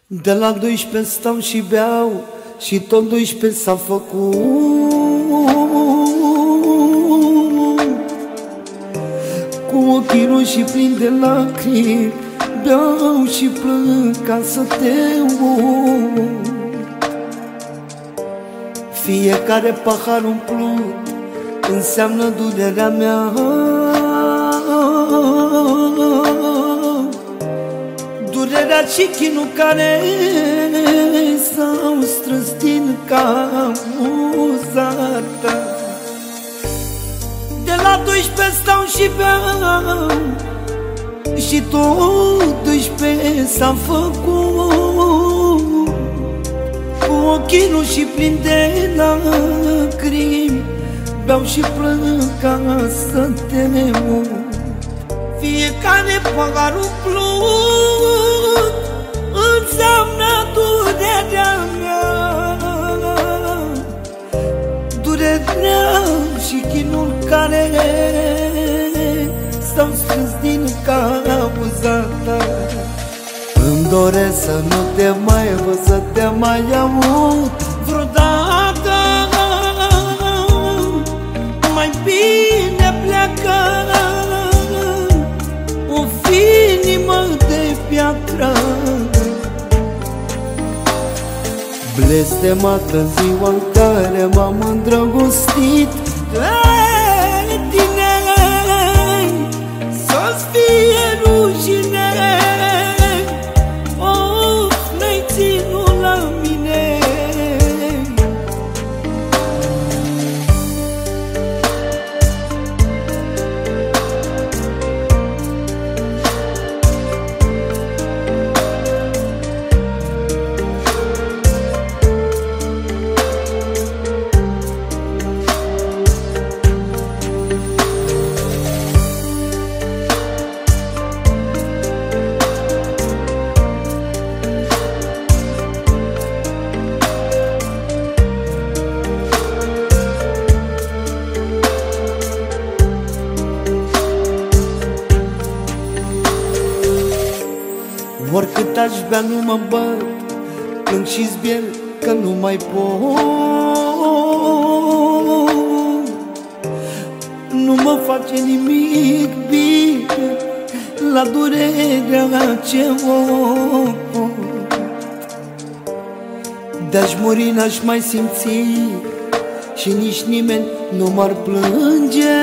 De la 12 stau și beau și tot 12 s-a făcut. Cu ochii roșii plini de lacrimi beau și plâng ca să te uit. Fiecare pahar umplut înseamnă durerea mea. Durerea și chinul care s-au strâns din camuza ta. De la 12 stau și beau și tot 12 s-a făcut. Cu ochii roșii plini de lacrimi beau și plâng ca să te uit. Fiecare pahar umplut înseamnă durerea mea. Durerea și chinul care s-au strâns din cauza ta. Îmi doresc să nu te mai văd, să te mai aud vreodată. Mai bine pleacă, o inimă de piatră. Blestemată ziua în care m-am îndrăgostit de tine, să-ți fie rușine. Of, n-ai ținut la mine. Oricât aș bea nu mă bat, plâng și zbier că nu mai pot. Nu mă face nimic bine la durerea ce o pot. De-aș muri n-aș mai simți și nici nimeni nu m-ar plânge.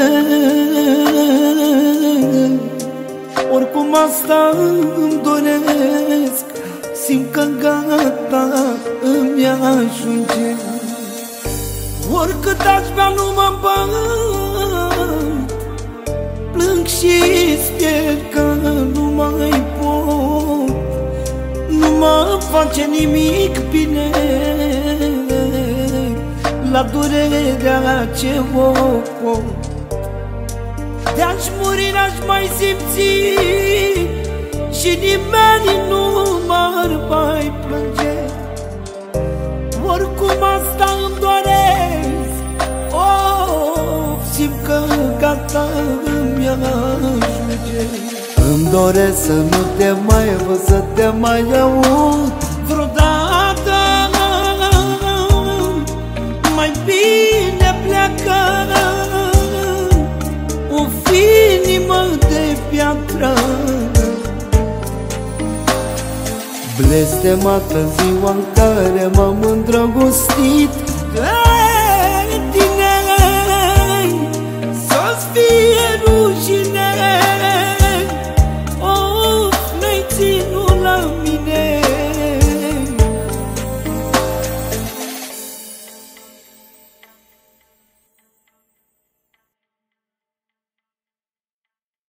Oricum asta îmi doresc, simt că gata îmi ajunge. Oricât aș bea nu mă bat, plâng și sper că nu mai pot. Nu mă face nimic bine la durerea ce o pot. De-aș muri n-aș mai simți și nimeni nu m-ar mai plânge. Oricum asta îmi doresc, simt că gata îmi ajunge. Îmi doresc să nu te mai văd, să te mai aud vreodată. Mai bine pleacă, o inimă de piatră. Blestemată ziua în care m-am îndrăgostit de